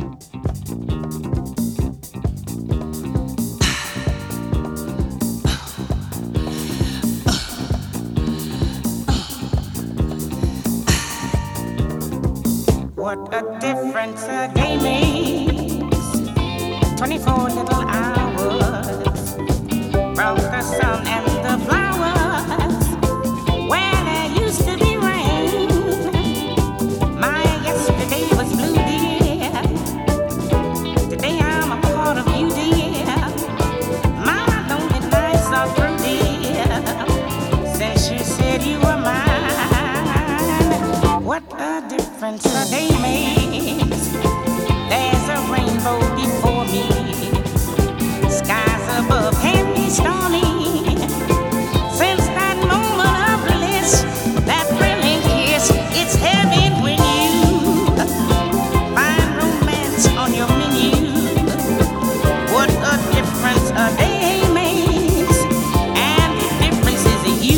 What a difference a day makes. 24 little hours from the sun and the flowers. Where there used to be rain, my yesterday was blue, dear. Today I'm a part of you, dear. My lonely nights are through, dear. Since you said you were mine. What a difference a day makes. There's a rainbow before me. Skies above can be stormy. Since that moment of bliss, that thrilling kiss, it's heaven when you find romance on your menu. What a difference a day makes, and the difference is you.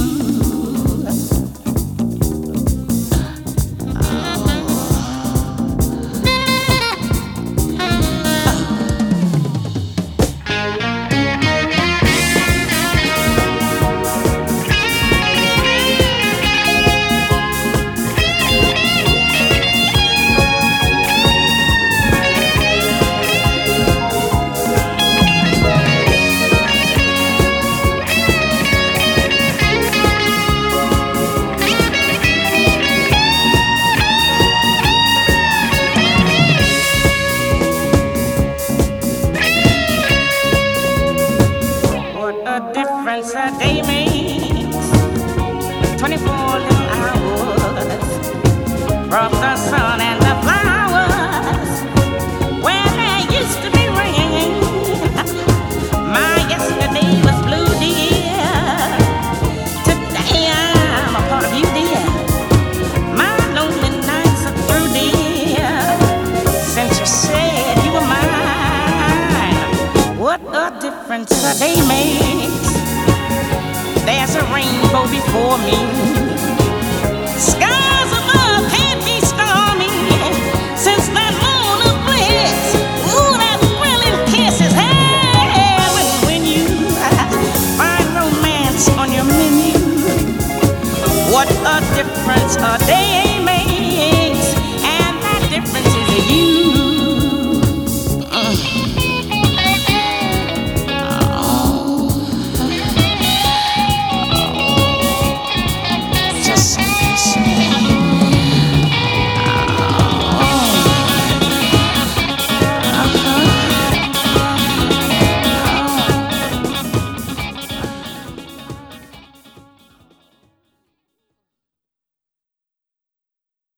What a difference a day makes. 24 little hours from the sun and the flowers. Where there used to be rain, my yesterday was blue, dear. Today I'm a part of you, dear. My lonely nights are through, dear. Since you said you were mine. What a difference a day makes. There's a rainbow before me.